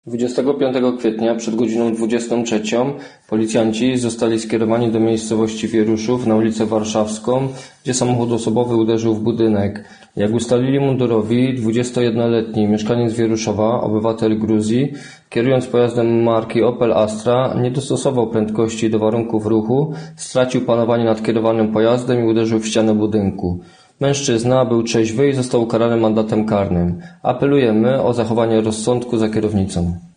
25 kwietnia przed godziną 23 policjanci zostali skierowani do miejscowości Wieruszów na ulicę Warszawską, gdzie samochód osobowy uderzył w budynek. Jak ustalili mundurowi, 21-letni mieszkaniec Wieruszowa, obywatel Gruzji, kierując pojazdem marki Opel Astra, nie dostosował prędkości do warunków ruchu, stracił panowanie nad kierowanym pojazdem i uderzył w ścianę budynku. Mężczyzna był trzeźwy i został ukarany mandatem karnym. Apelujemy o zachowanie rozsądku za kierownicą.